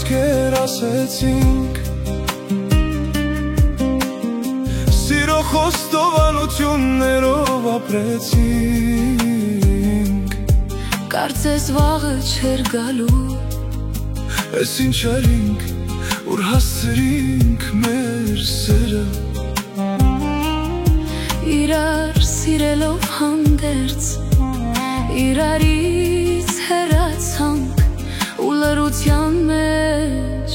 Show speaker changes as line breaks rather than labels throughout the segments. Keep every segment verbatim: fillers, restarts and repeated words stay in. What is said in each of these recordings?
կերասեցինք, սիրո խոստովանություններով ապրեցինք։
Կարծես վաղը չէր գալու,
Ես ինչ արինք, որ հասցրինք մեր սերը,
իրար սիրելով հանդերձ, իրարից հեռացանք ու լռության մեջ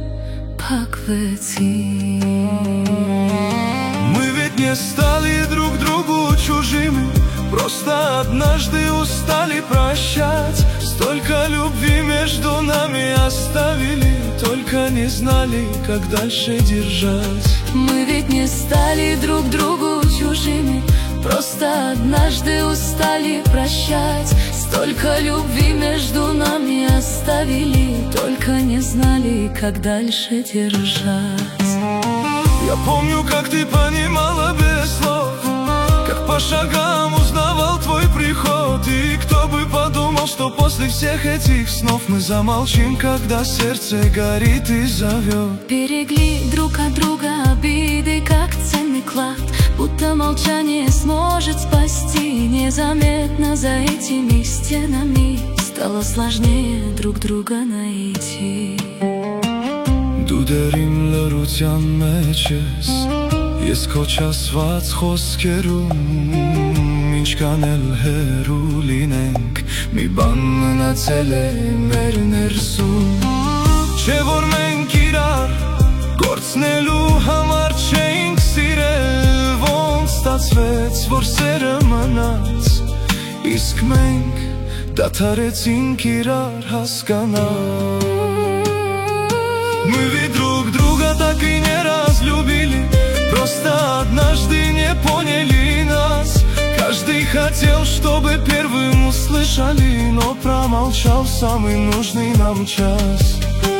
փակվեցինք։
Мы ведь не стали друг другу чужими, просто однажды устали прощать. Столько любви между нами оставили, только не знали, как дальше держать.
Мы ведь не стали друг другу чужими, просто однажды устали прощать. Столько любви между нами оставили, только не знали, как дальше держать.
Я помню, как ты понимала без слов, как по шагам узнавал твой приход. И кто бы подумал, что после всех этих снов мы замолчим, когда сердце горит и зовет.
Берегли друг от друга обиды, как ценный клад, будто молчание сможет спасти. Незаметно за этими стенами стало сложнее друг друга найти.
Դու լռության մեջ ես, ես քո չասված խոսքերում, ինչ կանել հեռու լինենք, մի բան մնացել է մեր ներսում։ Չէ որ մենք իրար կորցնելու համար չէինք սիրել, ոնց ստացվեց, որ սերը մնաց, իսկ մենք դադարեցինք իրար հասկանալ։ Мы ведь друг друга так и не разлюбили, просто однажды не поняли нас. Каждый хотел, чтобы первым услышали, но промолчал в самый нужный нам час.